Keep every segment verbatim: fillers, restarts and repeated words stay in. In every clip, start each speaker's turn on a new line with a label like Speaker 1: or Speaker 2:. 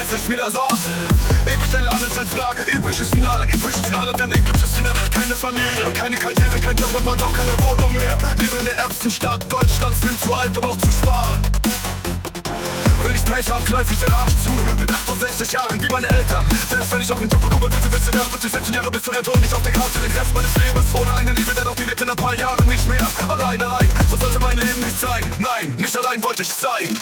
Speaker 1: Es ist wieder so, ich stelle alles in Frage. Übrig ist Finale, übrig ist Finale, denn ich gibt es in der Welt keine Familie, keine Karriere, kein Job und auch keine Wohnung mehr. Lebe in der ärmsten Stadt Deutschlands, bin zu alt, um auch zu sparen. Wenn ich Pech hab, greif ich den Arsch zu. Mit achtundsechzig Jahren wie meine Eltern. Selbst wenn ich auf den Job bekomme, bitte wissen, ja, wird sechzehn Jahre bis zu der Tod nicht auf der Karte. Den Rest meines Lebens ohne eine Liebe, denn auch die lebt in ein paar Jahren nicht mehr. Allein, allein, so sollte mein Leben nicht sein. Nein, nicht allein wollte ich sein.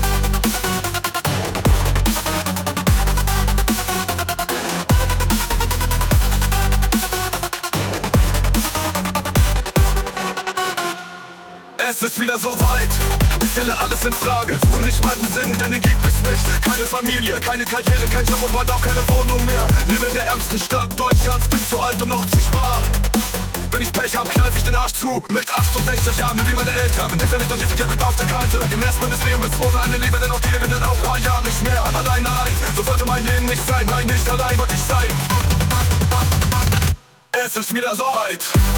Speaker 1: Es ist wieder so weit, ich stelle alles in Frage. Und nicht meinen Sinn, denn den gibt es nicht. Keine Familie, keine Karriere, kein Job und bald auch keine Wohnung mehr. Lebe in der ärmsten Stadt Deutschlands, bin zu alt, um noch zu sparen. Wenn ich Pech hab, kneif ich den Arsch zu. Mit achtundsechzig Jahren wie meine Eltern. Bin ich noch nicht Jahre auf der Kante. Im Rest meines Lebens ohne eine Liebe, denn auch die leben dann auch ein paar Jahre nicht mehr. Allein, allein, so sollte mein Leben nicht sein. Nein, nicht allein wollte ich sein. Es ist wieder so weit.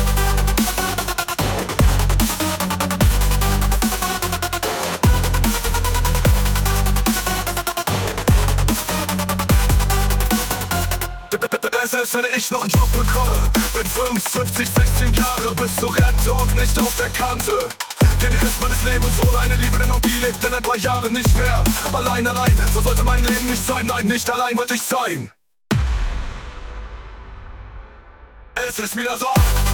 Speaker 1: Selbst wenn ich noch einen Job bekomme, bin fünfundfünfzig, sechzehn Jahre bis zur Rente und nicht auf der Kante. Den Rest meines Lebens ohne eine Liebe, denn auch die lebt in ein paar Jahren nicht mehr. Allein, allein, so sollte mein Leben nicht sein. Nein, nicht allein wollte ich sein. Es ist wieder so.